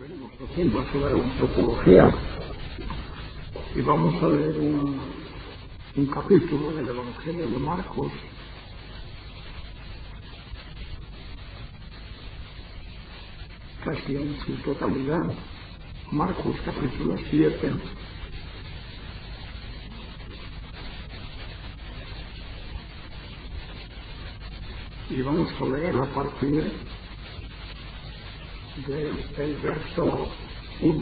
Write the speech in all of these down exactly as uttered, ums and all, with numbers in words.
Seguimos haciendo sobre antropología y vamos a leer un, un capítulo del Evangelio de Marcos, casi en su totalidad. Marcos capítulo siete. Y vamos a leer a partir del verso uno.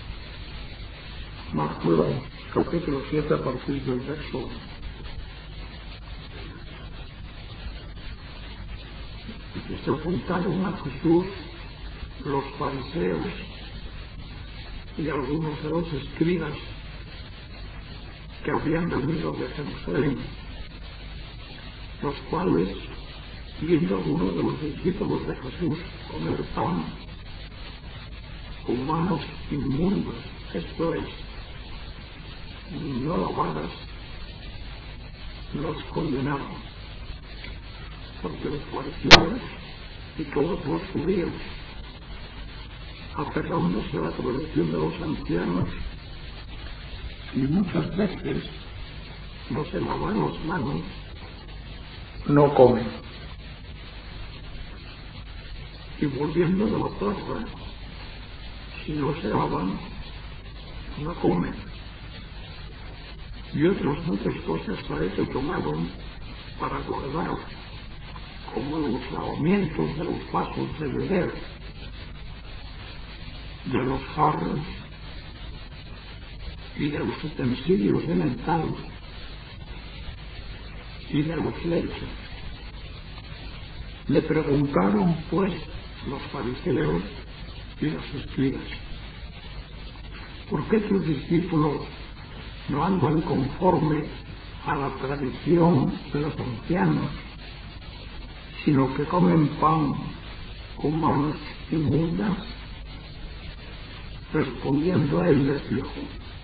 Marcos capítulo siete a partir del verso uno. Y se juntaron a Jesús los fariseos y algunos de los escribas que habían venido de Jerusalén, los cuales, viendo algunos de los discípulos de Jesús comer pan con manos inmundas, esto es, no lavadas, los condenaron, porque los fariseos y todos los judíos, aferrándose a la tradición de los ancianos, y muchas veces no se lavan las manos, no comen. Y volviendo de la plaza, si no se lavan, no comen. Y otras muchas cosas parece tomaron para guardar, como los lavamientos de los vasos de beber, de los jarros y de los utensilios de metal y de los lechos. Le preguntaron pues los fariseos y los escribas: ¿por qué tus discípulos no andan conforme a la tradición de los ancianos, sino que comen pan con manos inmundas? Respondiendo a él les dijo: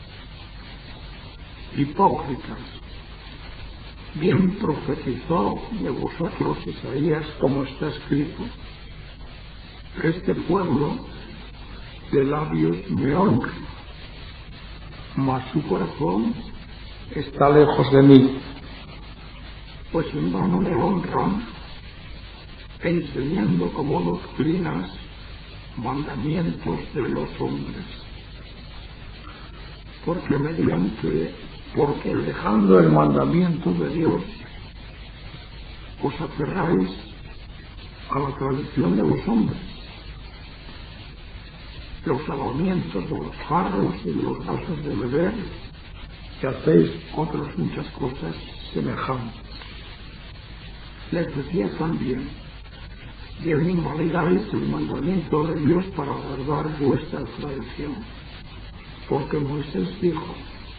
hipócritas, bien profetizó de vosotros Isaías, como está escrito: este pueblo de labios me honra, mas su corazón está lejos de mí, pues en vano me honran, enseñando como doctrinas mandamientos de los hombres. Porque mediante, porque dejando el mandamiento de Dios, os aferráis a la tradición de los hombres, los lavamientos de los jarros y de los vasos de beber, que hacéis otras muchas cosas semejantes. Les decía también: deben invalidáis el mandamiento de Dios para guardar vuestra tradición, porque Moisés dijo: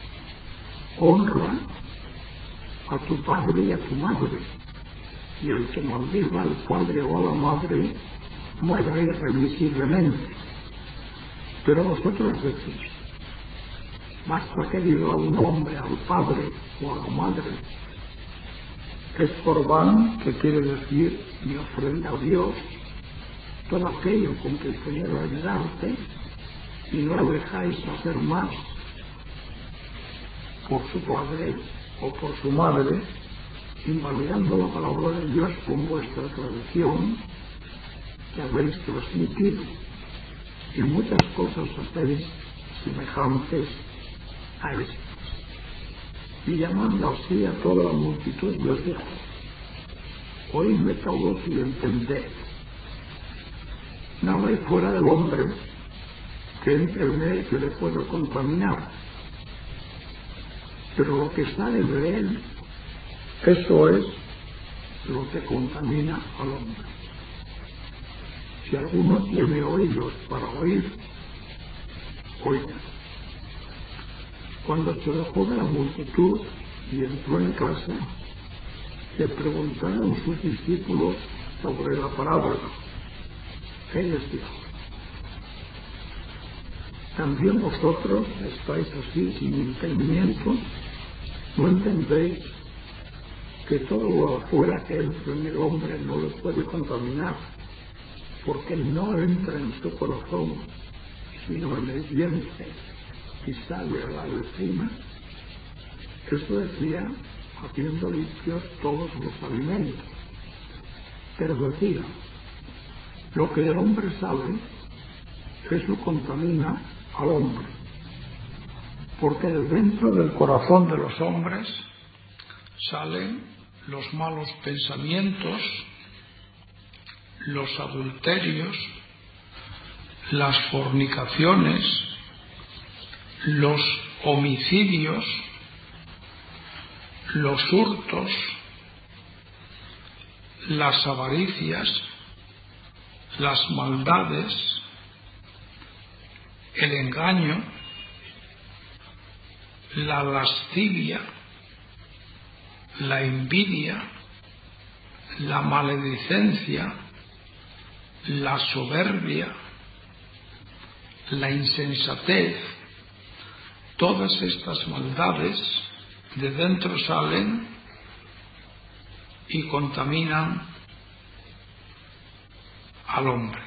honra a tu padre y a tu madre, y el que maldiga al padre o a la madre muera irremisiblemente. Pero vosotros decís: basta que diga un hombre al padre o a la madre, es corbán, que quiere decir mi ofrenda a Dios, todo aquello con que el Señor va a ayudarte, y no lo dejáis hacer más por su padre o por su madre, invalidando la palabra de Dios con vuestra tradición que habéis transmitido, y muchas cosas hacéis semejantes a estas. Y llamando así a toda la multitud les dijo: oídme todos y entended. No hay fuera del hombre que entre en él que le pueda contaminar, pero lo que sale de él, eso es lo que contamina al hombre. Si alguno tiene oídos para oír, oiga. Cuando se dejó de la multitud y entró en casa, le preguntaron sus discípulos sobre la parábola. Él les dijo: ¿también vosotros estáis así sin entendimiento? ¿No entendéis que todo lo afuera que entra en el hombre no lo puede contaminar, porque no entra en su corazón, sino en el vientre y sale a la encima. Esto decía, haciendo limpios todos los alimentos. Pero decía, lo que del hombre sale, eso contamina al hombre. Porque dentro del corazón de los hombres salen los malos pensamientos, los adulterios, las fornicaciones, los homicidios, los hurtos, las avaricias, las maldades, el engaño, la lascivia, la envidia, la maledicencia, la soberbia, la insensatez. Todas estas maldades de dentro salen y contaminan al hombre.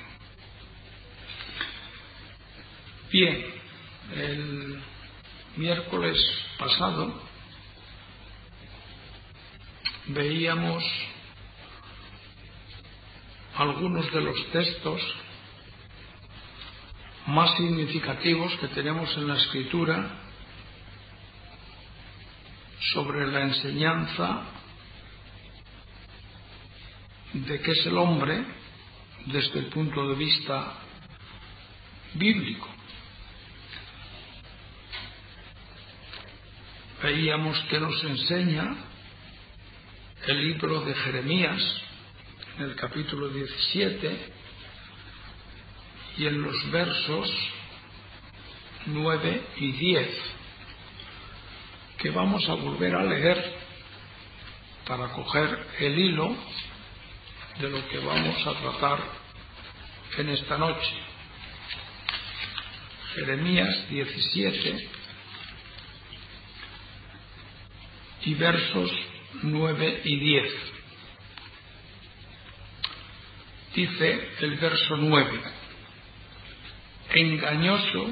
Bien, el miércoles pasado veíamos algunos de los textos más significativos que tenemos en la Escritura sobre la enseñanza de qué es el hombre desde el punto de vista bíblico. Veíamos que nos enseña el libro de Jeremías en el capítulo diecisiete y en los versos nueve y diez, que vamos a volver a leer para coger el hilo de lo que vamos a tratar en esta noche. Jeremías diecisiete y versos nueve y diez. Dice el verso nueve: engañoso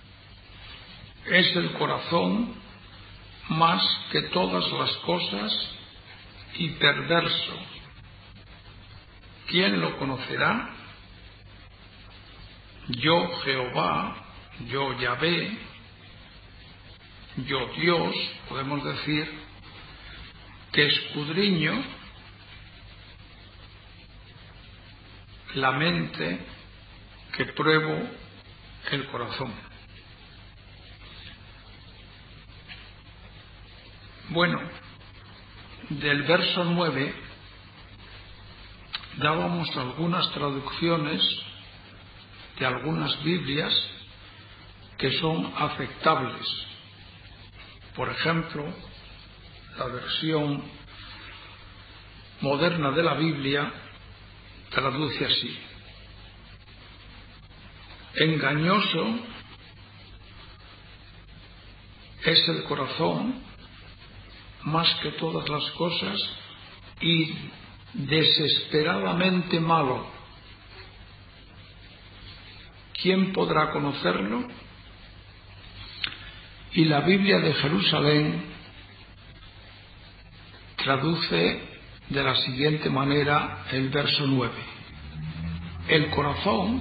es el corazón más que todas las cosas y perverso. ¿Quién lo conocerá? Yo Jehová, yo Yahvé, yo Dios, podemos decir, que escudriño la mente, que pruebo el corazón. Bueno, del verso nueve dábamos algunas traducciones de algunas Biblias que son aceptables. Por ejemplo, la versión moderna de la Biblia traduce así: engañoso es el corazón más que todas las cosas y desesperadamente malo. ¿Quién podrá conocerlo? Y la Biblia de Jerusalén traduce de la siguiente manera el verso nueve: el corazón,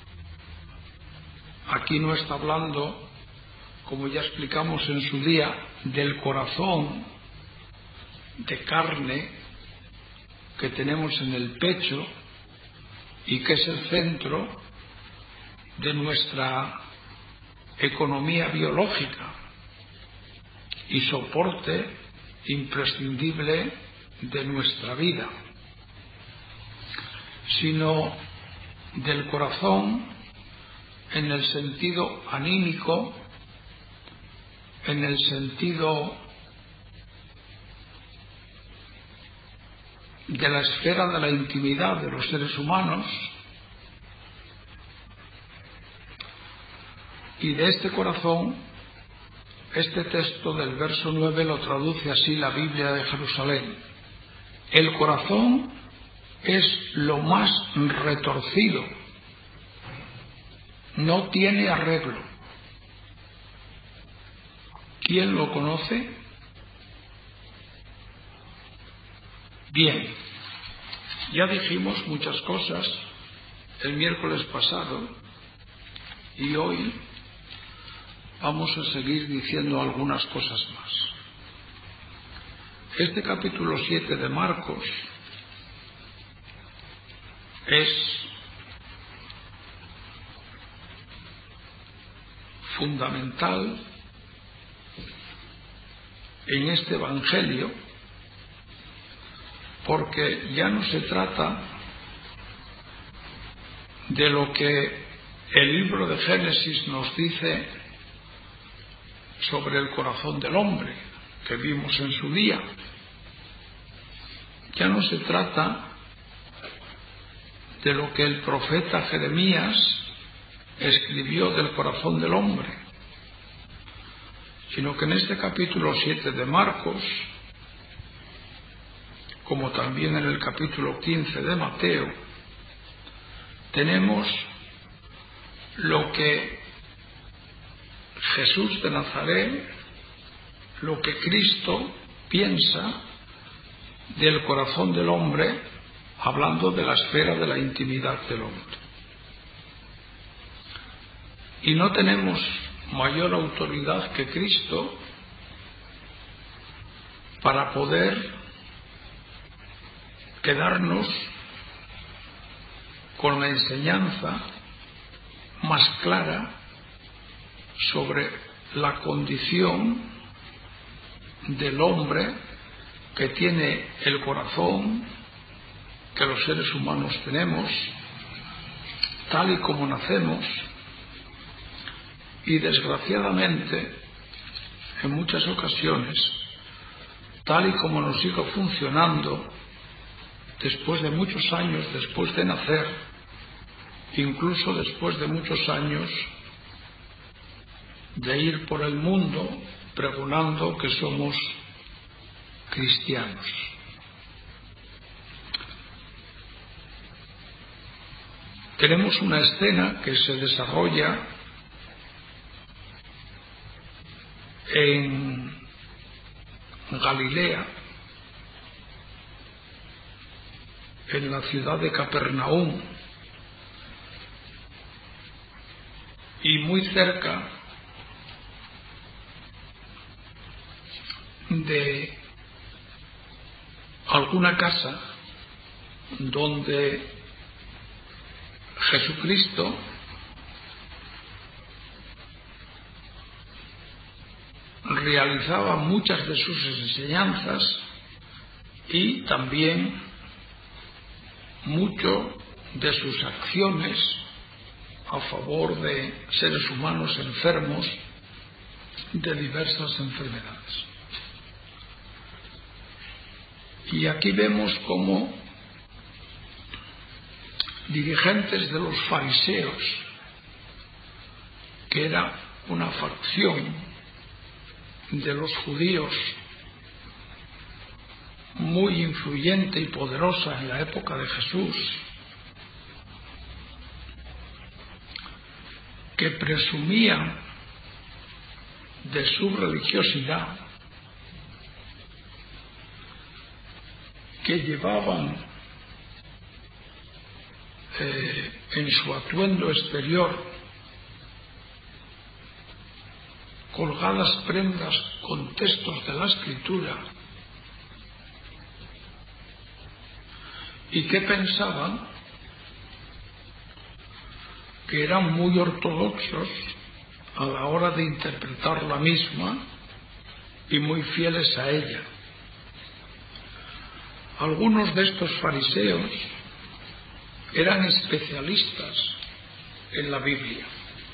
aquí no está hablando, como ya explicamos en su día, del corazón de carne que tenemos en el pecho y que es el centro de nuestra economía biológica y soporte imprescindible de nuestra vida, sino del corazón en el sentido anímico, en el sentido de la esfera de la intimidad de los seres humanos. Y de este corazón, este texto del verso nueve lo traduce así la Biblia de Jerusalén: el corazón es lo más retorcido, no tiene arreglo. ¿Quién lo conoce? Bien, ya dijimos muchas cosas el miércoles pasado y hoy vamos a seguir diciendo algunas cosas más. Este capítulo siete de Marcos es fundamental en este Evangelio porque ya no se trata de lo que el libro de Génesis nos dice sobre el corazón del hombre que vimos en su día. Ya no se trata de lo que el profeta Jeremías escribió del corazón del hombre, sino que en este capítulo siete de Marcos, como también en el capítulo quince de Mateo, tenemos lo que Jesús de Nazaret, lo que Cristo piensa del corazón del hombre, hablando de la esfera de la intimidad del hombre. Y no tenemos mayor autoridad que Cristo para poder quedarnos con la enseñanza más clara sobre la condición del hombre que tiene el corazón que los seres humanos tenemos, tal y como nacemos, y desgraciadamente en muchas ocasiones tal y como nos sigue funcionando después de muchos años después de nacer, incluso después de muchos años de ir por el mundo pregonando que somos cristianos. Tenemos una escena que se desarrolla en Galilea, en la ciudad de Capernaum, y muy cerca de alguna casa donde Jesucristo realizaba muchas de sus enseñanzas y también mucho de sus acciones a favor de seres humanos enfermos de diversas enfermedades. Y aquí vemos cómo dirigentes de los fariseos, que era una facción de los judíos muy influyente y poderosa en la época de Jesús, que presumían de su religiosidad, que llevaban eh, en su atuendo exterior colgadas prendas con textos de la Escritura, y que pensaban que eran muy ortodoxos a la hora de interpretar la misma y muy fieles a ella. Algunos de estos fariseos eran especialistas en la Biblia,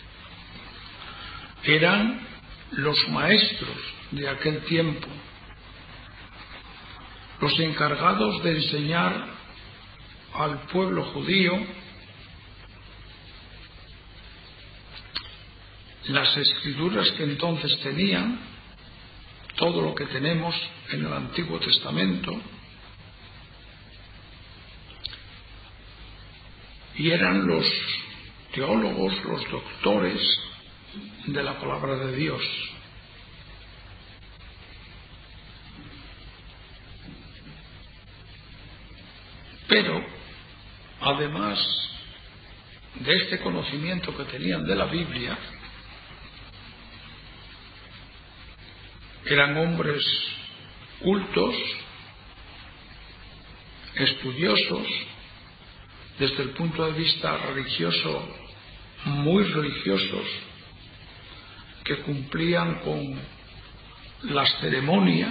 eran los maestros de aquel tiempo, los encargados de enseñar al pueblo judío las escrituras que entonces tenían, todo lo que tenemos en el Antiguo Testamento, y eran los teólogos, los doctores de la palabra de Dios. Pero, además de este conocimiento que tenían de la Biblia, eran hombres cultos, estudiosos, desde el punto de vista religioso, muy religiosos, que cumplían con las ceremonias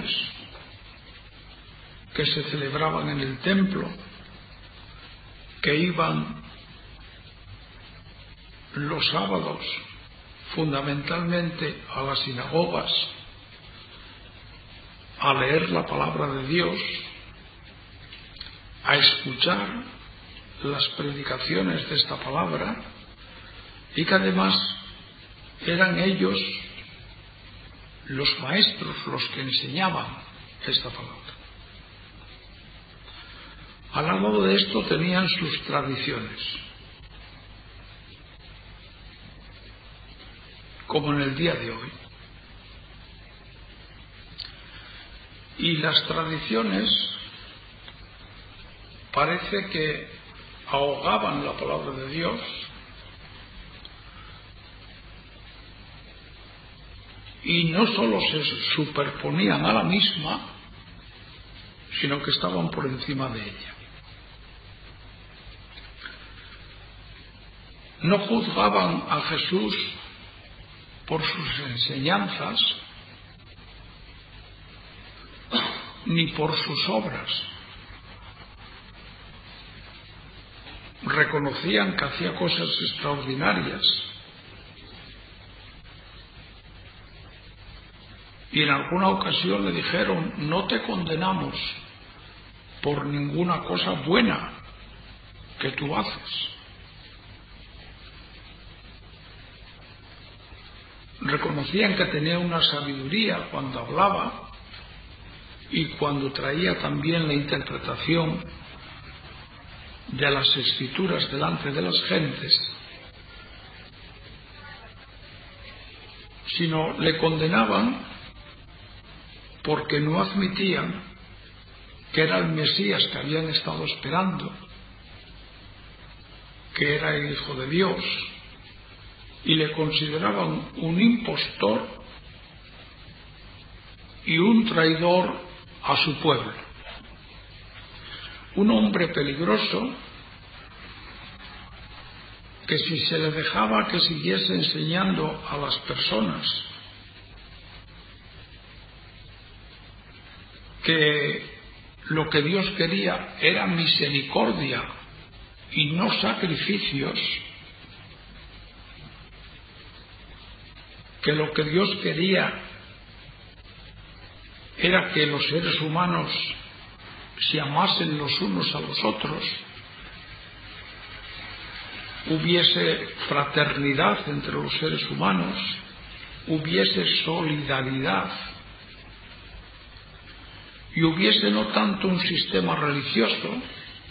que se celebraban en el templo, que iban los sábados fundamentalmente a las sinagogas a leer la palabra de Dios, a escuchar las predicaciones de esta palabra, y que además eran ellos los maestros los que enseñaban esta palabra. Al lado de esto tenían sus tradiciones, como en el día de hoy. Y las tradiciones parece que ahogaban la palabra de Dios y no solo se superponían a la misma, sino que estaban por encima de ella. No juzgaban a Jesús por sus enseñanzas ni por sus obras. Reconocían que hacía cosas extraordinarias y en alguna ocasión le dijeron: no te condenamos por ninguna cosa buena que tú haces. Reconocían que tenía una sabiduría cuando hablaba y cuando traía también la interpretación de las escrituras delante de las gentes, sino le condenaban porque no admitían que era el Mesías que habían estado esperando, que era el Hijo de Dios, y le consideraban un impostor y un traidor a su pueblo, un hombre peligroso que si se le dejaba que siguiese enseñando a las personas que lo que Dios quería era misericordia y no sacrificios, que lo que Dios quería era que los seres humanos se amasen los unos a los otros, hubiese fraternidad entre los seres humanos, hubiese solidaridad y hubiese no tanto un sistema religioso,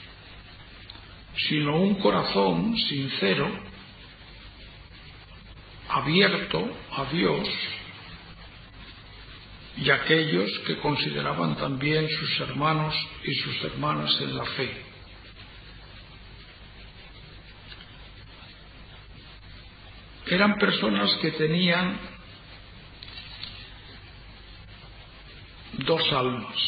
sino un corazón sincero, abierto a Dios y aquellos que consideraban también sus hermanos y sus hermanas en la fe. Eran personas que tenían dos almas,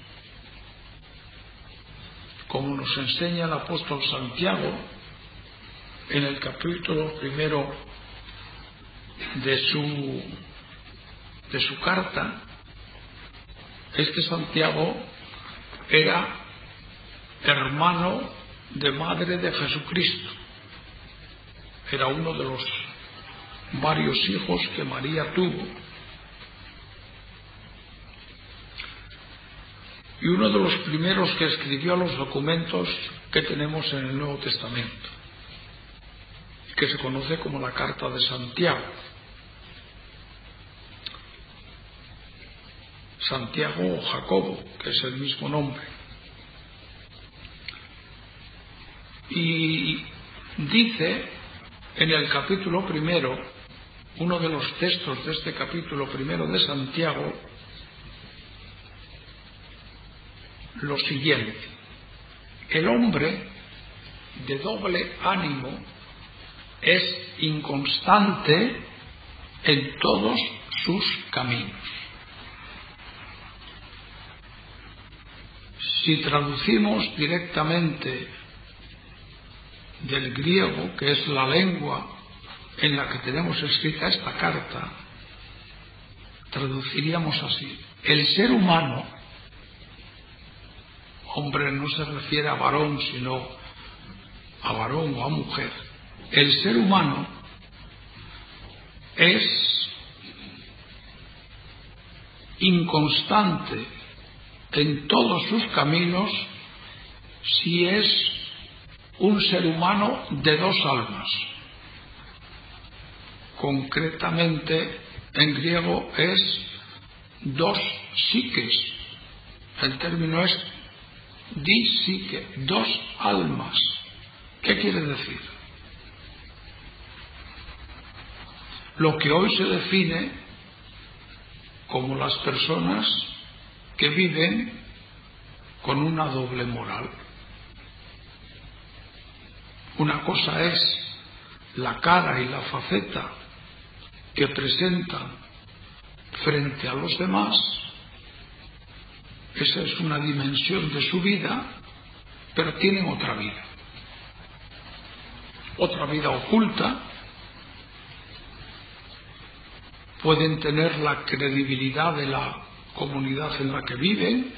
como nos enseña el apóstol Santiago en el capítulo primero de su, de su carta. Este Santiago era hermano de madre de Jesucristo, era uno de los varios hijos que María tuvo, y uno de los primeros que escribió los documentos que tenemos en el Nuevo Testamento, que se conoce como la Carta de Santiago. Santiago o Jacobo, que es el mismo nombre. Y dice en el capítulo primero, uno de los textos de este capítulo primero de Santiago, lo siguiente: el hombre de doble ánimo es inconstante en todos sus caminos. Si traducimos directamente del griego, que es la lengua en la que tenemos escrita esta carta, traduciríamos así: el ser humano, hombre no se refiere a varón, sino a varón o a mujer, el ser humano es inconstante en todos sus caminos si es un ser humano de dos almas. Concretamente, en griego es dos psiques. El término es di-psique, dos almas. ¿Qué quiere decir? Lo que hoy se define como las personas que viven con una doble moral. Una cosa es la cara y la faceta que presentan frente a los demás. Esa es una dimensión de su vida, pero tienen otra vida. Otra vida oculta. Pueden tener la credibilidad de la comunidad en la que viven.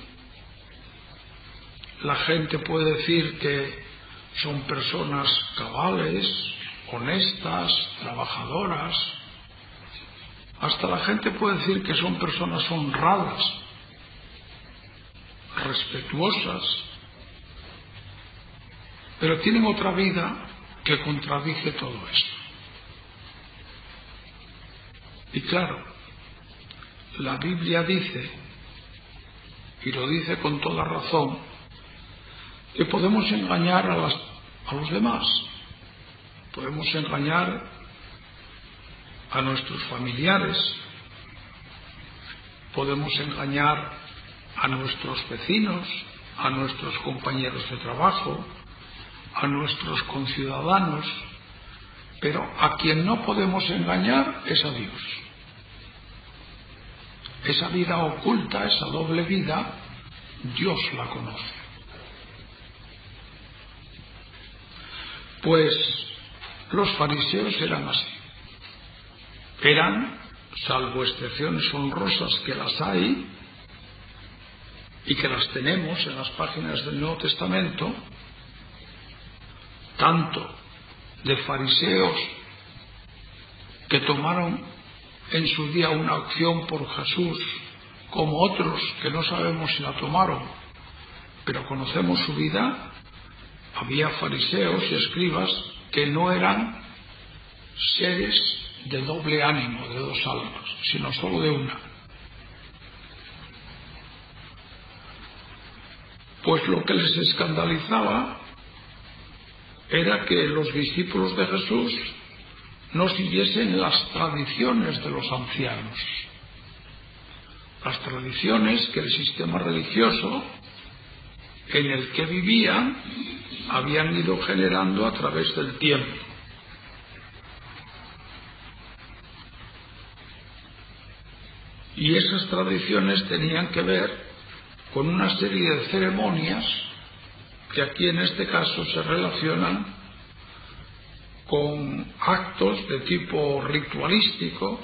La gente puede decir que son personas cabales, honestas, trabajadoras. Hasta la gente puede decir que son personas honradas, respetuosas, pero tienen otra vida que contradice todo esto. Y claro, la Biblia dice, y lo dice con toda razón, que podemos engañar a, las, a los demás. Podemos engañar a nuestros familiares, podemos engañar a nuestros vecinos, a nuestros compañeros de trabajo, a nuestros conciudadanos, pero a quien no podemos engañar es a Dios. Esa vida oculta, esa doble vida, Dios la conoce. Pues los fariseos eran así. Eran, salvo excepciones honrosas que las hay y que las tenemos en las páginas del Nuevo Testamento, tanto de fariseos que tomaron en su día una opción por Jesús, como otros que no sabemos si la tomaron, pero conocemos su vida. Había fariseos y escribas que no eran seres de doble ánimo, de dos almas, sino solo de una. Pues lo que les escandalizaba era que los discípulos de Jesús no siguiesen las tradiciones de los ancianos, las tradiciones que el sistema religioso en el que vivían habían ido generando a través del tiempo. Y esas tradiciones tenían que ver con una serie de ceremonias que aquí en este caso se relacionan con actos de tipo ritualístico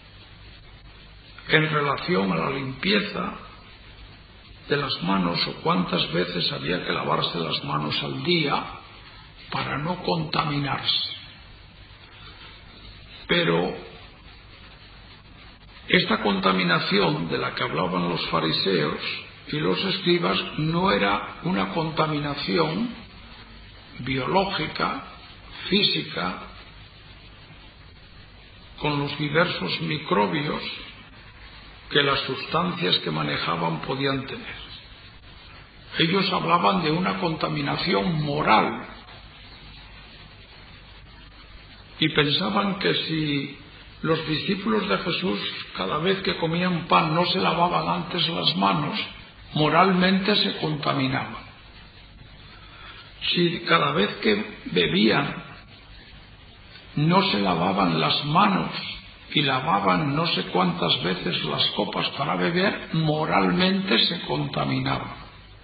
en relación a la limpieza de las manos o cuántas veces había que lavarse las manos al día para no contaminarse. Pero esta contaminación de la que hablaban los fariseos y los escribas no era una contaminación biológica, física, con los diversos microbios que las sustancias que manejaban podían tener. Ellos hablaban de una contaminación moral. y pensaban que si los discípulos de Jesús cada vez que comían pan no se lavaban antes las manos, moralmente se contaminaban. Si cada vez que bebían no se lavaban las manos y lavaban no sé cuántas veces las copas para beber, moralmente se contaminaban.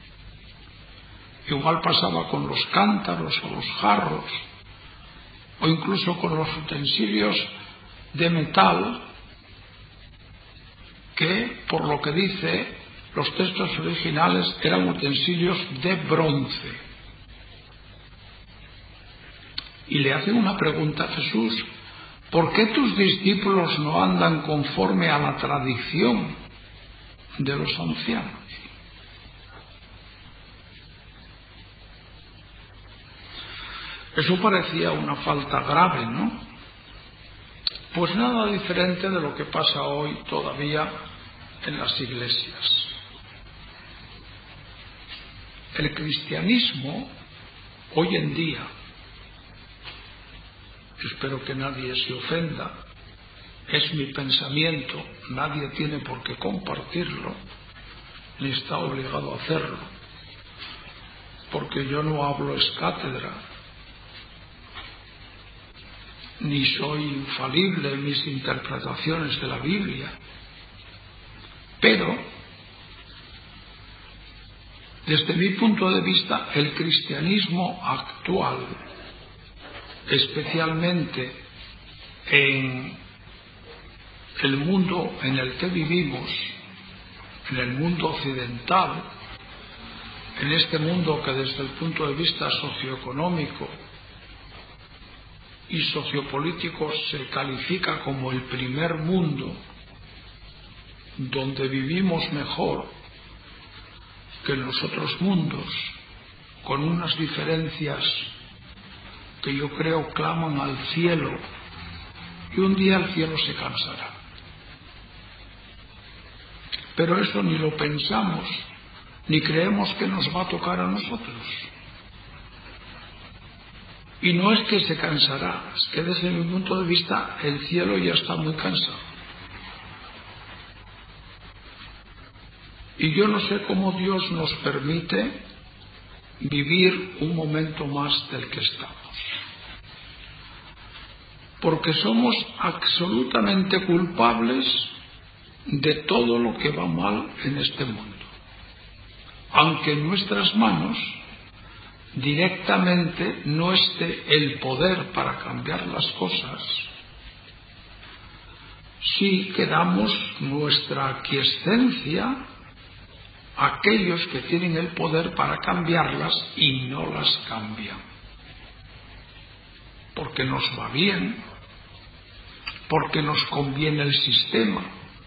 Igual pasaba con los cántaros o los jarros, o incluso con los utensilios de metal, que, por lo que dice los textos originales, eran utensilios de bronce. Y le hacen una pregunta a Jesús: ¿por qué tus discípulos no andan conforme a la tradición de los ancianos? Eso parecía una falta grave, ¿no? Pues nada diferente de lo que pasa hoy todavía en las iglesias. El cristianismo hoy en día, espero que nadie se ofenda, es mi pensamiento, nadie tiene por qué compartirlo, ni está obligado a hacerlo, porque yo no hablo ex cátedra, ni soy infalible en mis interpretaciones de la Biblia, pero desde mi punto de vista el cristianismo actual, especialmente en el mundo en el que vivimos, en el mundo occidental, en este mundo que desde el punto de vista socioeconómico y sociopolítico se califica como el primer mundo, donde vivimos mejor que en los otros mundos, con unas diferencias que yo creo claman al cielo, y un día el cielo se cansará. Pero eso ni lo pensamos, ni creemos que nos va a tocar a nosotros. Y no es que se cansará, es que desde mi punto de vista el cielo ya está muy cansado. Y yo no sé cómo Dios nos permite vivir un momento más del que estamos. Porque somos absolutamente culpables de todo lo que va mal en este mundo. Aunque en nuestras manos directamente no esté el poder para cambiar las cosas, sí que damos nuestra aquiescencia a aquellos que tienen el poder para cambiarlas y no las cambian. Porque nos va bien, porque nos conviene el sistema.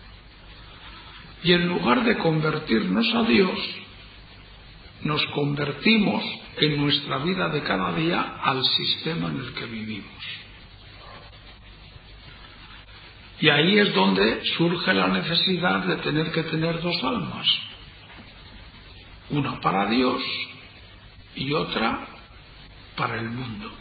Y en lugar de convertirnos a Dios, nos convertimos en nuestra vida de cada día al sistema en el que vivimos. Y ahí es donde surge la necesidad de tener que tener dos almas. Una para Dios y otra para el mundo.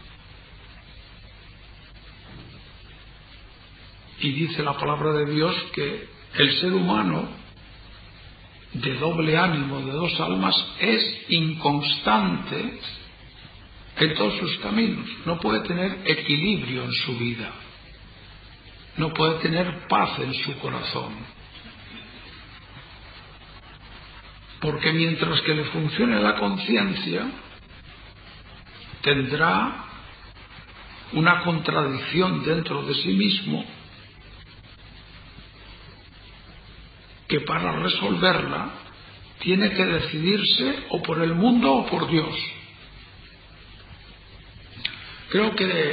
Y dice la palabra de Dios que el ser humano, de doble ánimo, de dos almas, es inconstante en todos sus caminos. No puede tener equilibrio en su vida. No puede tener paz en su corazón. Porque mientras que le funcione la conciencia, tendrá una contradicción dentro de sí mismo que para resolverla tiene que decidirse o por el mundo o por Dios. Creo que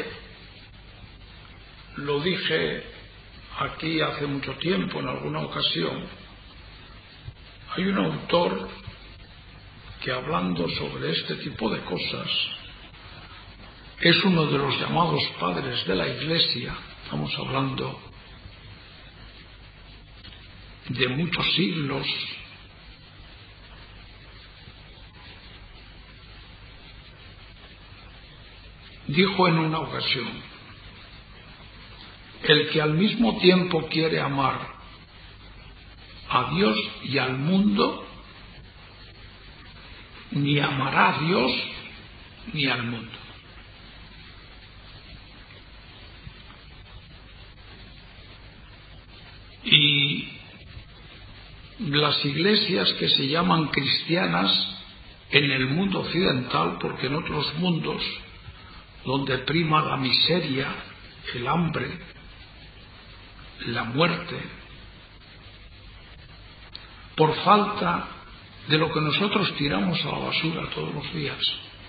lo dije aquí hace mucho tiempo, en alguna ocasión. Hay un autor que, hablando sobre este tipo de cosas, es uno de los llamados padres de la Iglesia. Estamos hablando de muchos siglos. Dijo en una ocasión: el que al mismo tiempo quiere amar a Dios y al mundo, ni amará a Dios ni al mundo. Y las iglesias que se llaman cristianas en el mundo occidental, porque en otros mundos donde prima la miseria, el hambre, la muerte, por falta de lo que nosotros tiramos a la basura todos los días.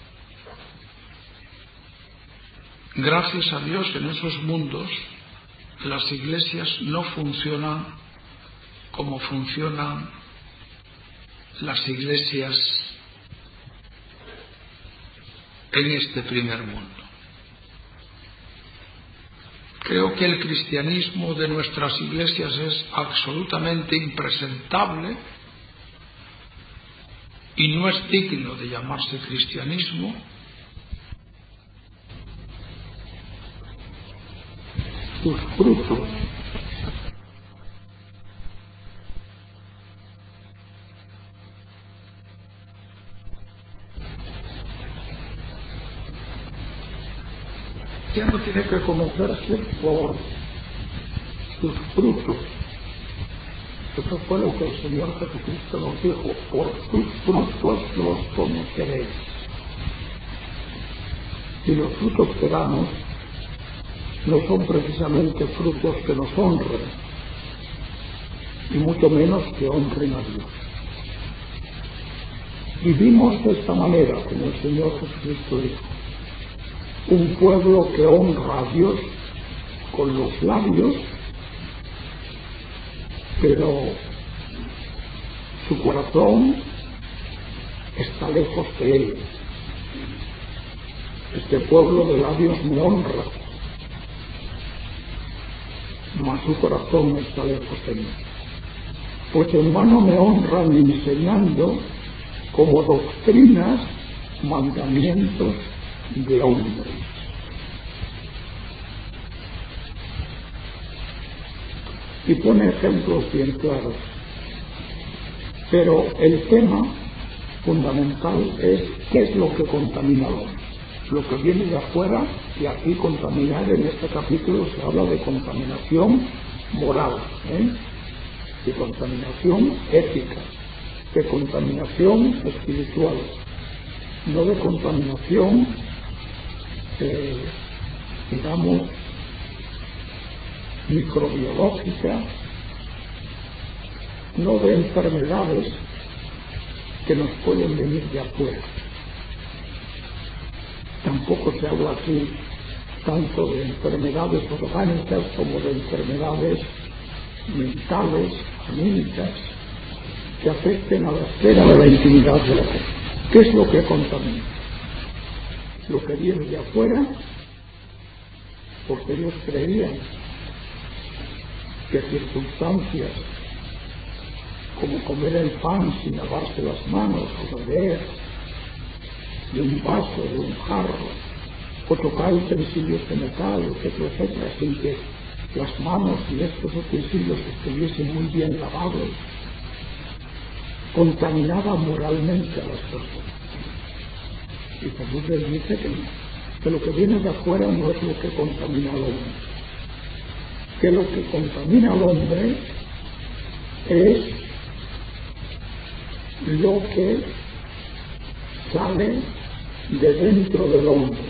Gracias a Dios, en esos mundos las iglesias no funcionan como funcionan las iglesias en este primer mundo. Creo que el cristianismo de nuestras iglesias es absolutamente impresentable y no es digno de llamarse cristianismo. Sus frutos. Ya no tiene que conocerse por sus frutos. Eso fue lo que el Señor Jesucristo nos dijo: por sus frutos los conoceréis. Y los frutos que damos no son precisamente frutos que nos honren, y mucho menos que honren a Dios. Vivimos de esta manera, como el Señor Jesucristo dijo: un pueblo que honra a Dios con los labios, pero su corazón está lejos de Él. Este pueblo de labios me honra, mas su corazón está lejos de mí. Pues en vano me honran enseñando como doctrinas mandamientos de hombres. Y pone ejemplos bien claros. Pero el tema fundamental es qué es lo que contamina al hombre. Lo que viene de afuera, y aquí contaminar en este capítulo se habla de contaminación moral, ¿eh? de contaminación ética, de contaminación espiritual, no de contaminación, eh, digamos, microbiológica, no de enfermedades que nos pueden venir de afuera. Tampoco se habla aquí tanto de enfermedades orgánicas como de enfermedades mentales, anímicas, que afecten a la esfera de la intimidad de la fe. ¿Qué es lo que contamina? Lo que viene de afuera, porque ellos creían que circunstancias como comer el pan sin lavarse las manos, o beber de un vaso, de un jarro, o tocar utensilios de metal, etcétera, etcétera, sin que las manos y estos utensilios estuviesen muy bien lavados, contaminaba moralmente a las personas. Y Jesús les dice que, que lo que viene de afuera no es lo que contamina al hombre, que lo que contamina al hombre es lo que sale de dentro del hombre.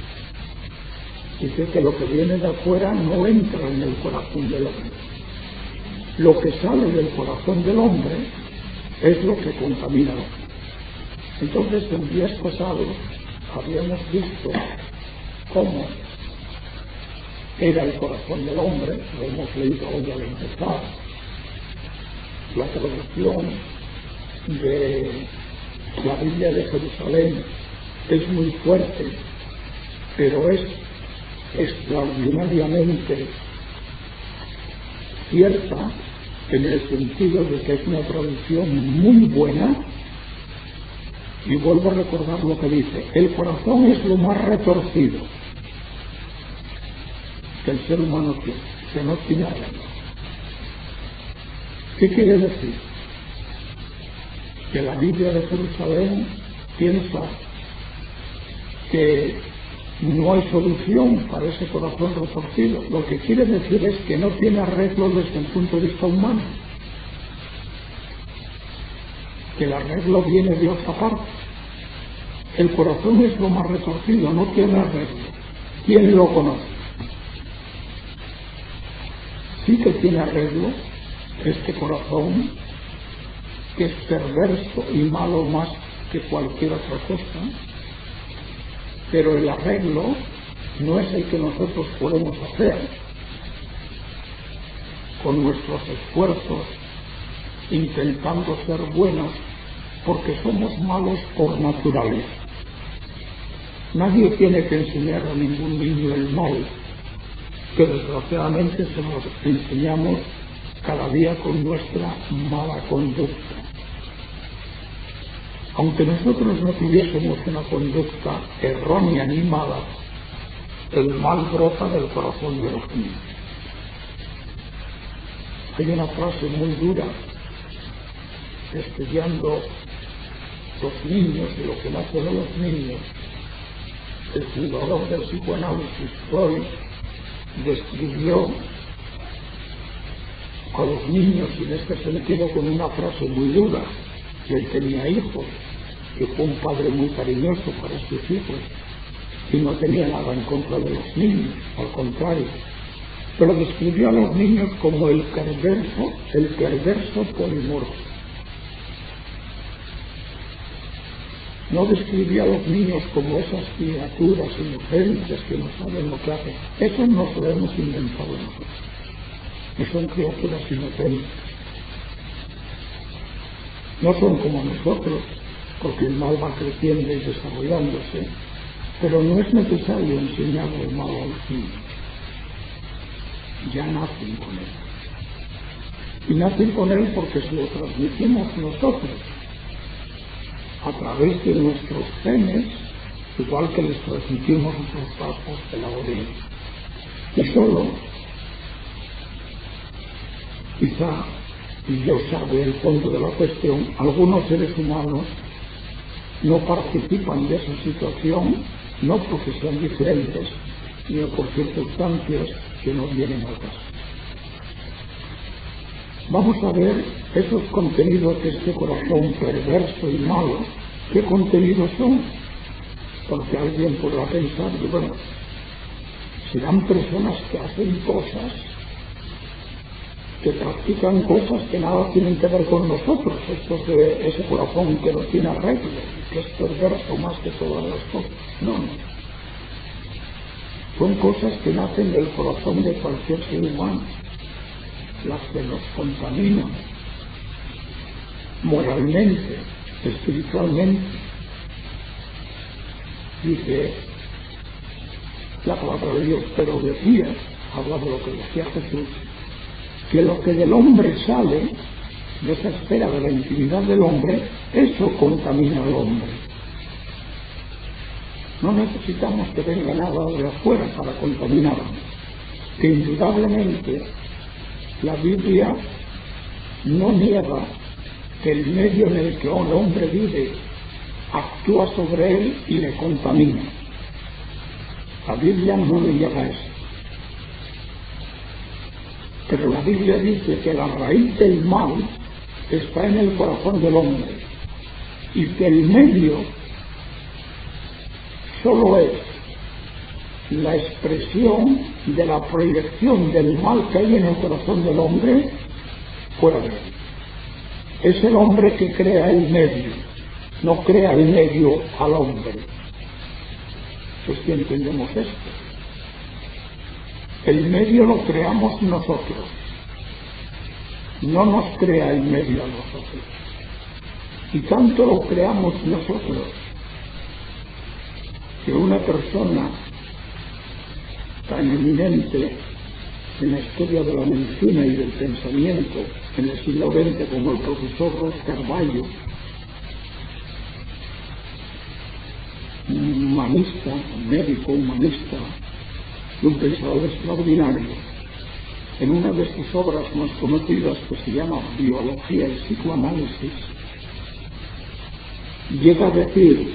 Dice que lo que viene de afuera no entra en el corazón del hombre. Lo que sale del corazón del hombre es lo que contamina al hombre. Entonces, en días pasados habíamos visto cómo era el corazón del hombre, lo hemos leído hoy al empezar. La traducción de la Biblia de Jerusalén es muy fuerte, pero es extraordinariamente cierta en el sentido de que es una traducción muy buena. Y vuelvo a recordar lo que dice: el corazón es lo más retorcido que el ser humano tiene, que no tiene arreglo. ¿Qué quiere decir? Que la Biblia de Jerusalén piensa que no hay solución para ese corazón retorcido. Lo que quiere decir es que no tiene arreglo desde el punto de vista humano, que el arreglo viene de otra parte. El corazón es lo más retorcido, no tiene arreglo. ¿Quién lo conoce? Sí que tiene arreglo este corazón, que es perverso y malo más que cualquier otra cosa, pero el arreglo no es el que nosotros podemos hacer con nuestros esfuerzos intentando ser buenos, porque somos malos por naturaleza. Nadie tiene que enseñar a ningún niño el mal, que desgraciadamente se nos enseñamos cada día con nuestra mala conducta. Aunque nosotros no tuviésemos una conducta errónea ni mala, el mal brota del corazón de los niños. Hay una frase muy dura, estudiando los niños y lo que nace de los niños. El fundador del psicoanálisis, Freud, describió a los niños en este sentido con una frase muy dura. Y él tenía hijos, y fue un padre muy cariñoso para sus hijos, y no tenía nada en contra de los niños, al contrario. Pero describió a los niños como el perverso, el perverso polimorfo. No describía a los niños como esas criaturas inocentes que no saben lo que hacen. Eso no lo hemos inventado nosotros. No son criaturas inocentes. No son como nosotros, porque el mal va creciendo y desarrollándose, pero no es necesario enseñar el mal a los niños. Ya nacen con él. Y nacen con él porque se lo transmitimos nosotros, a través de nuestros genes, igual que les transmitimos los pasos de la orina. Y solo, quizá, y Dios sabe el fondo de la cuestión, algunos seres humanos no participan de esa situación, no porque sean diferentes, sino por circunstancias que no vienen al caso. Vamos a ver esos contenidos de este corazón perverso y malo. ¿Qué contenidos son? Porque alguien podrá pensar que, bueno, serán personas que hacen cosas, que practican cosas que nada tienen que ver con nosotros, estos de ese corazón que no tiene arreglo, que es perverso más que todas las cosas. No, no. Son cosas que nacen del corazón de cualquier ser humano, las que nos contaminan moralmente, espiritualmente. Dice la palabra de Dios, pero decía, habla de lo que decía Jesús, que lo que del hombre sale, de esa esfera de la intimidad del hombre, eso contamina al hombre. No necesitamos que venga nada de afuera para contaminarnos, que indudablemente la Biblia no niega que el medio en el que un hombre vive actúa sobre él y le contamina. La Biblia no le niega eso. Pero la Biblia dice que la raíz del mal está en el corazón del hombre y que el medio solo es la expresión de la proyección del mal que hay en el corazón del hombre fuera de él. Es el hombre que crea el medio, no crea el medio al hombre. Pues que entendemos esto. El medio lo creamos nosotros, no nos crea el medio a nosotros. Y tanto lo creamos nosotros que una persona tan eminente en la historia de la medicina y del pensamiento en el siglo veinte como el profesor Ross Carballo, un humanista, un médico humanista, de un pensador extraordinario. En una de sus obras más conocidas, que se llama Biología y Psicoanálisis, llega a decir,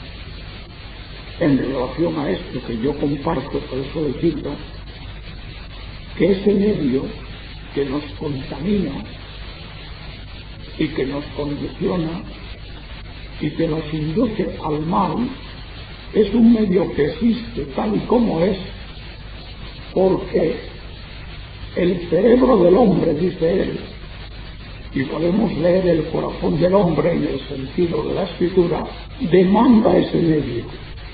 en relación a esto que yo comparto, por eso decirlo, que ese medio que nos contamina y que nos condiciona y que nos induce al mal es un medio que existe tal y como es, porque el cerebro del hombre, dice él, y podemos leer el corazón del hombre en el sentido de la escritura, demanda ese medio,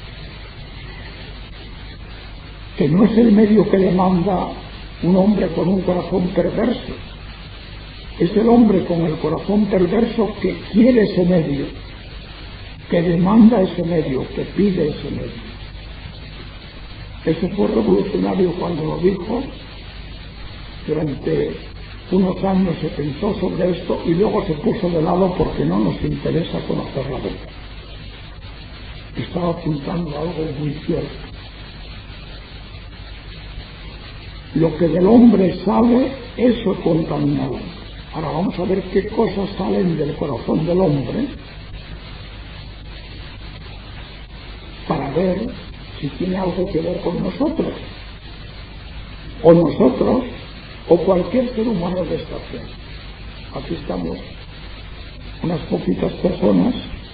que no es el medio que demanda un hombre con un corazón perverso, es el hombre con el corazón perverso que quiere ese medio, que demanda ese medio, que pide ese medio. Eso fue revolucionario cuando lo dijo. Durante unos años se pensó sobre esto y luego se puso de lado porque no nos interesa conocer la verdad. Estaba apuntando algo muy cierto. Lo que del hombre sale, eso contamina al hombre. Ahora vamos a ver qué cosas salen del corazón del hombre para ver si tiene algo que ver con nosotros, o nosotros, o cualquier ser humano de esta tierra. Aquí estamos unas poquitas personas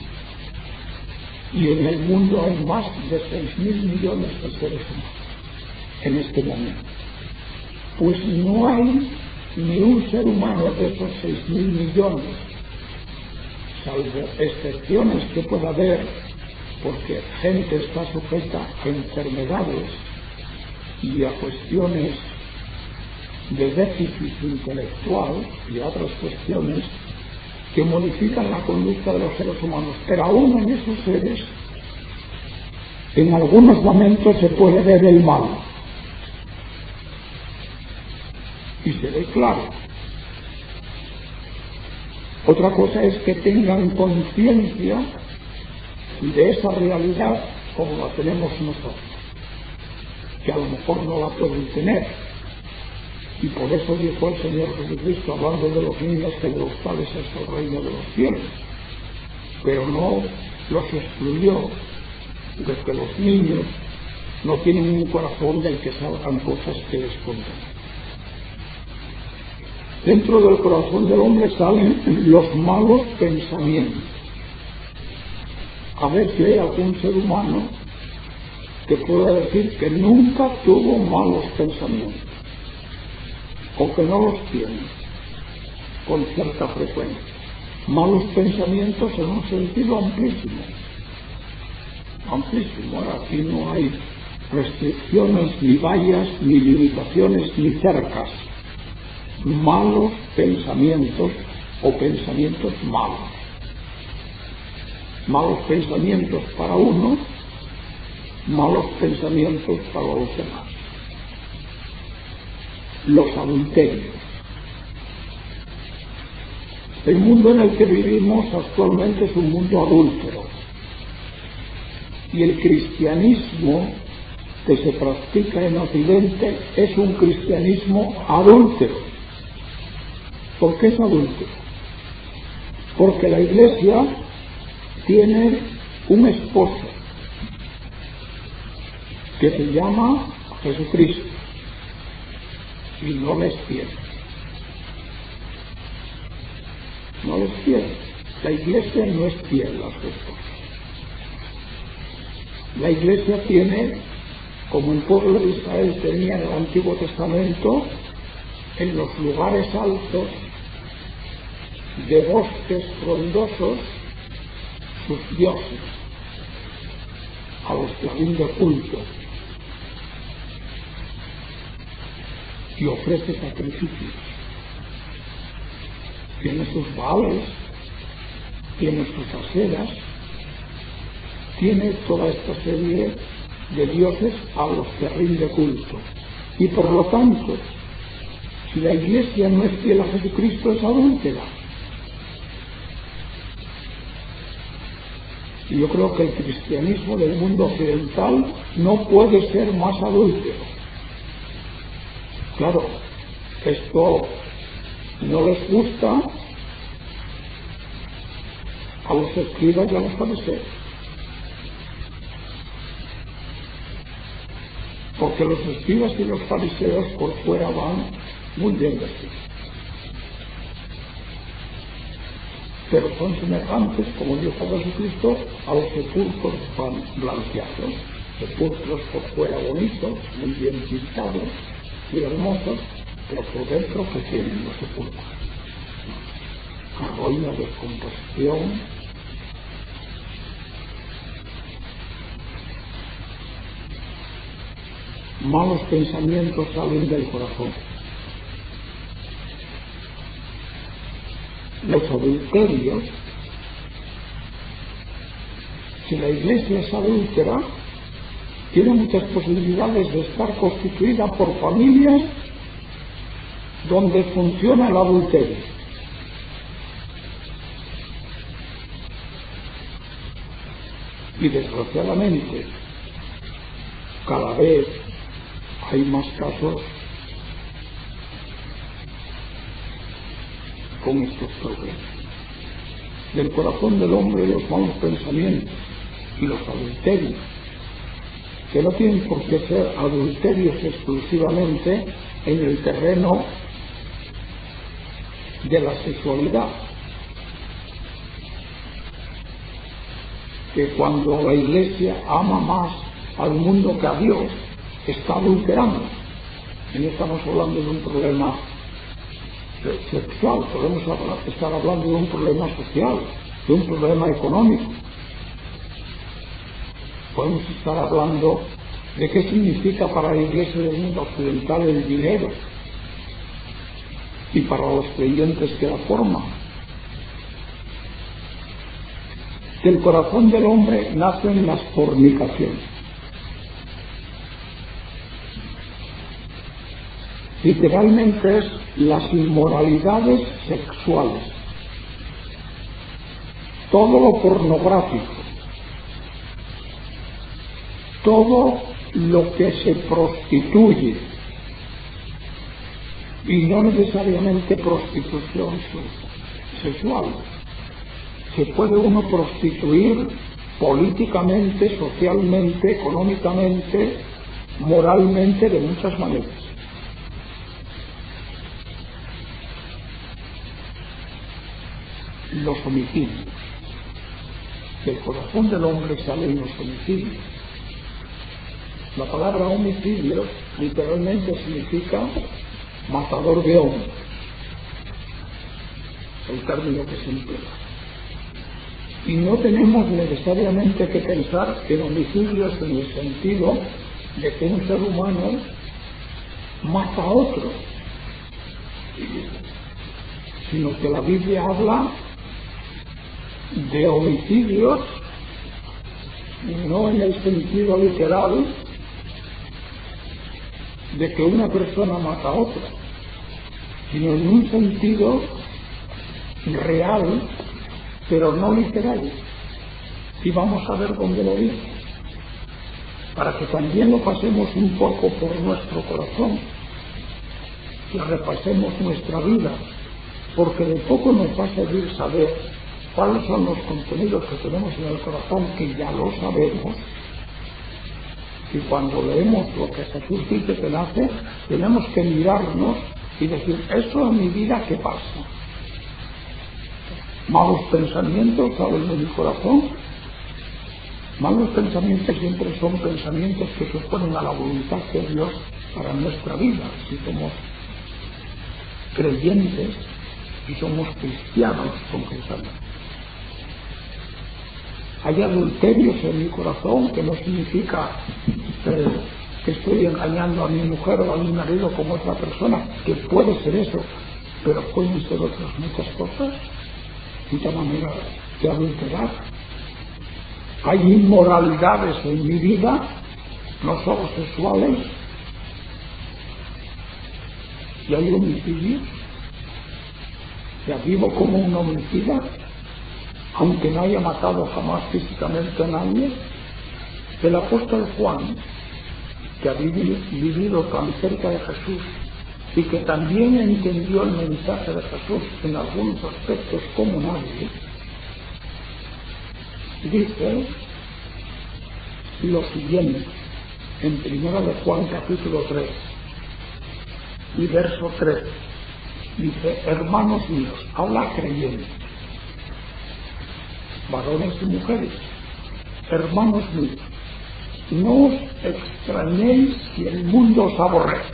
y en el mundo hay más de seis mil millones de seres humanos en este momento. Pues no hay ni un ser humano de esos seis mil millones, salvo excepciones que pueda haber, porque gente está sujeta a enfermedades y a cuestiones de déficit intelectual y a otras cuestiones que modifican la conducta de los seres humanos. Pero aún en esos seres, en algunos momentos se puede ver el mal. Y se ve claro. Otra cosa es que tengan conciencia de esa realidad como la tenemos nosotros, que a lo mejor no la pueden tener. Y por eso dijo el Señor Jesucristo, hablando de los niños, que de los tales es el reino de los cielos. Pero no los excluyó de que los niños no tienen un corazón del que salgan cosas que les condenan. Dentro del corazón del hombre salen los malos pensamientos. A ver si hay algún ser humano que pueda decir que nunca tuvo malos pensamientos, o que no los tiene con cierta frecuencia. Malos pensamientos en un sentido amplísimo. Amplísimo. Ahora, aquí no hay restricciones, ni vallas, ni limitaciones, ni cercas. Malos pensamientos o pensamientos malos. Malos pensamientos para uno, malos pensamientos para los demás. Los adulterios. El mundo en el que vivimos actualmente es un mundo adúltero. Y el cristianismo que se practica en Occidente es un cristianismo adúltero. ¿Por qué es adúltero? Porque la Iglesia tiene un esposo que se llama Jesucristo y no les fiel. No les fiel. La Iglesia no es fiel a su esposo. La Iglesia tiene, como el pueblo de Israel tenía en el Antiguo Testamento, en los lugares altos de bosques frondosos, sus dioses, a los que rinde culto y ofrece sacrificios. Tiene sus baales, tiene sus aseras, tiene toda esta serie de dioses a los que rinde culto. Y por lo tanto, si la Iglesia no es fiel a Jesucristo, es adúltera. Y yo creo que el cristianismo del mundo occidental no puede ser más adúltero. Claro, esto no les gusta a los escribas y a los fariseos, porque los escribas y los fariseos por fuera van muy bien vestidos, pero son semejantes, como dijo Jesucristo, a los sepulcros van blanqueados, sepulcros por fuera bonitos, muy bien pintados, muy hermosos, pero por dentro que tienen los sepulcros, arruina, descomposición. Malos pensamientos salen del corazón. Los adulterios, si la iglesia es adúltera, tiene muchas posibilidades de estar constituida por familias donde funciona el adulterio. Y desgraciadamente, cada vez hay más casos con estos problemas. Del corazón del hombre los malos pensamientos y los adulterios, que no tienen por qué ser adulterios exclusivamente en el terreno de la sexualidad, que cuando la Iglesia ama más al mundo que a Dios, está adulterando. Y no estamos hablando de un problema sexual, podemos hablar, estar hablando de un problema social, de un problema económico. Podemos estar hablando de qué significa para la Iglesia del mundo occidental el dinero y para los creyentes que la forman. Del corazón del hombre nacen las fornicaciones. Literalmente es las inmoralidades sexuales, todo lo pornográfico, todo lo que se prostituye, y no necesariamente prostitución sexual. Se puede uno prostituir políticamente, socialmente, económicamente, moralmente, de muchas maneras. Los homicidios. Del corazón del hombre salen los homicidios. La palabra homicidio literalmente significa matador de hombres, el término que se emplea. Y no tenemos necesariamente que pensar en homicidios en el sentido de que un ser humano mata a otro, sino que la Biblia habla de homicidios no en el sentido literal de que una persona mata a otra, sino en un sentido real, pero no literal. Y vamos a ver dónde lo dice, para que también lo pasemos un poco por nuestro corazón y repasemos nuestra vida, porque de poco nos va a servir saber cuáles son los contenidos que tenemos en el corazón, que ya lo sabemos, y cuando leemos lo que Jesús dice que nace, tenemos que mirarnos y decir, ¿eso en mi vida qué pasa? Malos pensamientos salen de mi corazón. Malos pensamientos siempre son pensamientos que se oponen a la voluntad de Dios para nuestra vida, si somos creyentes y somos cristianos concretamente. Hay adulterios en mi corazón, que no significa eh, que estoy engañando a mi mujer o a mi marido como otra persona, que puede ser eso, pero pueden ser otras muchas cosas, muchas maneras de adulterar. Hay inmoralidades en mi vida, no solo sexuales, y hay homicidios. Ya vivo como un homicida, aunque no haya matado jamás físicamente a nadie. El apóstol Juan, que ha vivido, vivido tan cerca de Jesús y que también entendió el mensaje de Jesús en algunos aspectos como nadie, dice lo siguiente en Primera de Juan capítulo tres y verso tres. Dice: hermanos míos, habla creyentes, varones y mujeres, hermanos míos, no os extrañéis si el mundo os aborrece.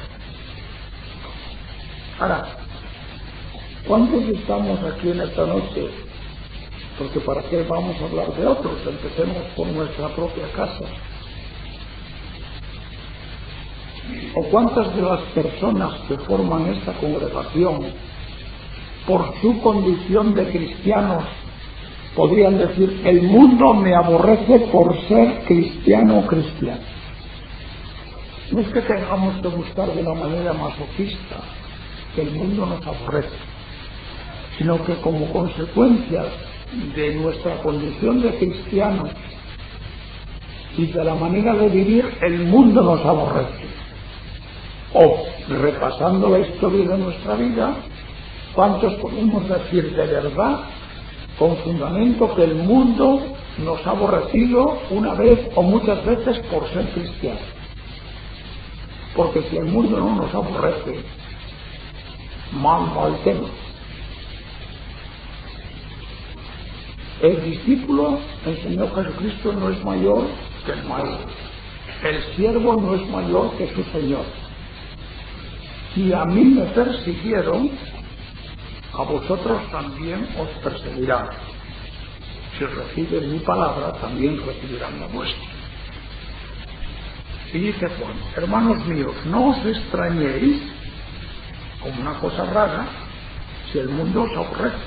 Ahora, ¿cuántos estamos aquí en esta noche? Porque ¿para qué vamos a hablar de otros? Empecemos por nuestra propia casa. ¿O cuántas de las personas que forman esta congregación, por su condición de cristianos, podrían decir: el mundo me aborrece por ser cristiano o cristiano? No es que tengamos que buscar de una manera masoquista que el mundo nos aborrece, sino que como consecuencia de nuestra condición de cristianos y de la manera de vivir, el mundo nos aborrece. O, repasando la historia de nuestra vida, ¿cuántos podemos decir de verdad, con fundamento, que el mundo nos ha aborrecido una vez o muchas veces por ser cristianos? Porque si el mundo no nos aborrece, mal va el tema. El discípulo, el Señor Jesucristo, no es mayor que el maestro. El siervo no es mayor que su Señor. Si a mí me persiguieron, a vosotros también os perseguirán. Si reciben mi palabra, también recibirán la vuestra. Y dice Juan: hermanos míos, no os extrañéis, como una cosa rara, si el mundo os aborrece.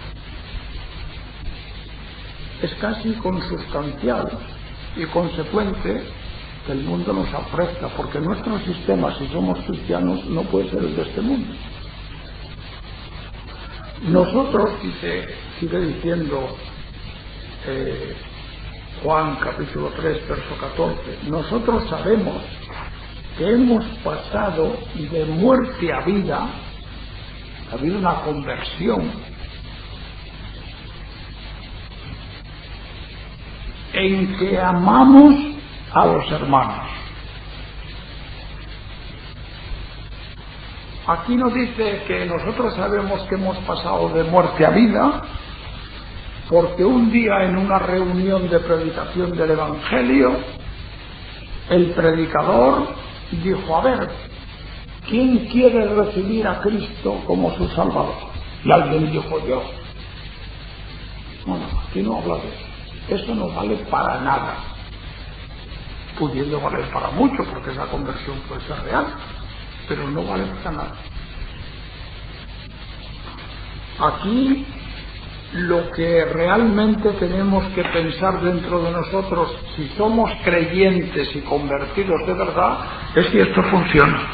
Es casi consustancial y consecuente que el mundo nos aborrezca, porque nuestro sistema, si somos cristianos, no puede ser el de este mundo. Nosotros, dice, sigue diciendo eh, Juan capítulo tres, verso catorce, nosotros sabemos que hemos pasado de muerte a vida, ha habido una conversión, en que amamos a los hermanos. Aquí nos dice que nosotros sabemos que hemos pasado de muerte a vida, porque un día en una reunión de predicación del Evangelio, el predicador dijo: a ver, ¿quién quiere recibir a Cristo como su Salvador? Y alguien dijo: yo. Bueno, aquí no habla de eso. Eso no vale para nada, pudiendo valer para mucho, porque esa conversión puede ser real, pero no vale para nada. Aquí lo que realmente tenemos que pensar dentro de nosotros, si somos creyentes y convertidos de verdad, es si esto funciona.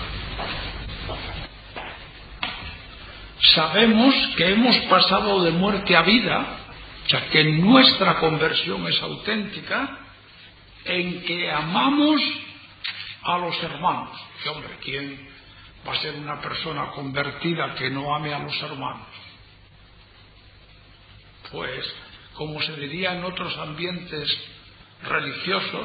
Sabemos que hemos pasado de muerte a vida, o sea, que nuestra conversión es auténtica, en que amamos a los hermanos. Y hombre, ¿quién va a ser una persona convertida que no ame a los hermanos? Pues, como se diría en otros ambientes religiosos,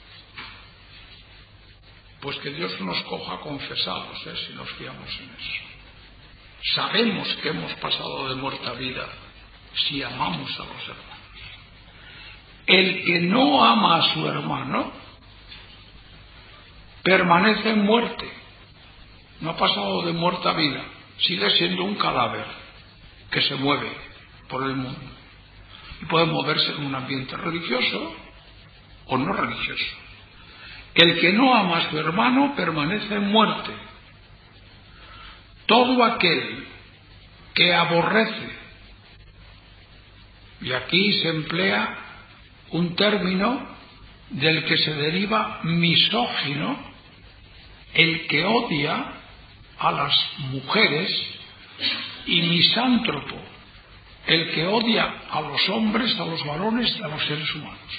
pues que Dios nos coja confesados, ¿eh? Si nos fiamos en eso. Sabemos que hemos pasado de muerte a vida si amamos a los hermanos. El que no ama a su hermano permanece en muerte, no ha pasado de muerte a vida, sigue siendo un cadáver que se mueve por el mundo y puede moverse en un ambiente religioso o no religioso. El que no ama a su hermano permanece en muerte. Todo aquel que aborrece, y aquí se emplea un término del que se deriva misógino, el que odia a las mujeres, y misántropo, el que odia a los hombres, a los varones y a los seres humanos.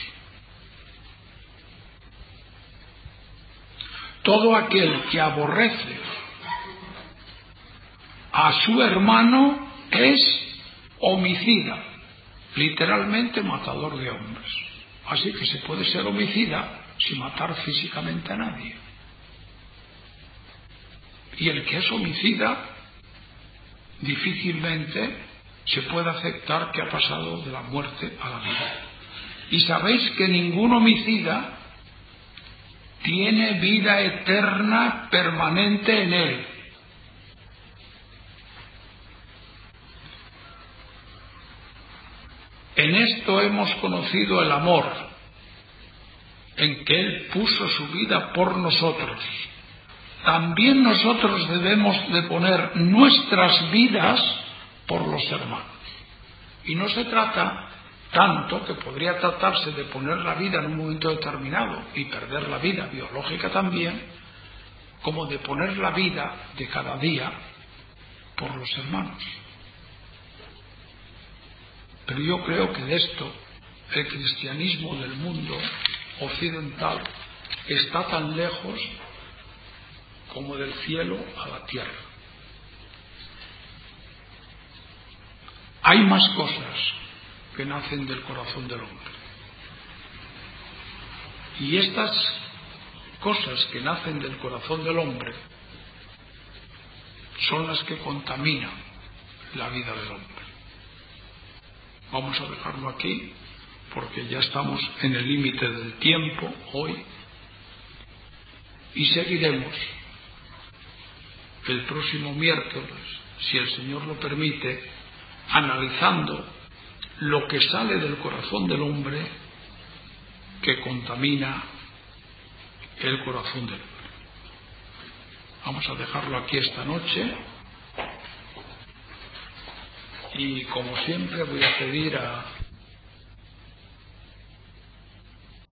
Todo aquel que aborrece a su hermano es homicida, literalmente matador de hombres. Así que se puede ser homicida sin matar físicamente a nadie. Y el que es homicida difícilmente se puede aceptar que ha pasado de la muerte a la vida. Y sabéis que ningún homicida tiene vida eterna permanente en él. En esto hemos conocido el amor, en que Él puso su vida por nosotros. También nosotros debemos de poner nuestras vidas por los hermanos. Y no se trata tanto, que podría tratarse de poner la vida en un momento determinado y perder la vida biológica también, como de poner la vida de cada día por los hermanos. Pero yo creo que de esto el cristianismo del mundo occidental está tan lejos como del cielo a la tierra. Hay más cosas que nacen del corazón del hombre. Y estas cosas que nacen del corazón del hombre son las que contaminan la vida del hombre. Vamos a dejarlo aquí, porque ya estamos en el límite del tiempo hoy, y seguiremos el próximo miércoles, si el Señor lo permite, analizando lo que sale del corazón del hombre que contamina el corazón del hombre. Vamos a dejarlo aquí esta noche. Y como siempre voy a pedir a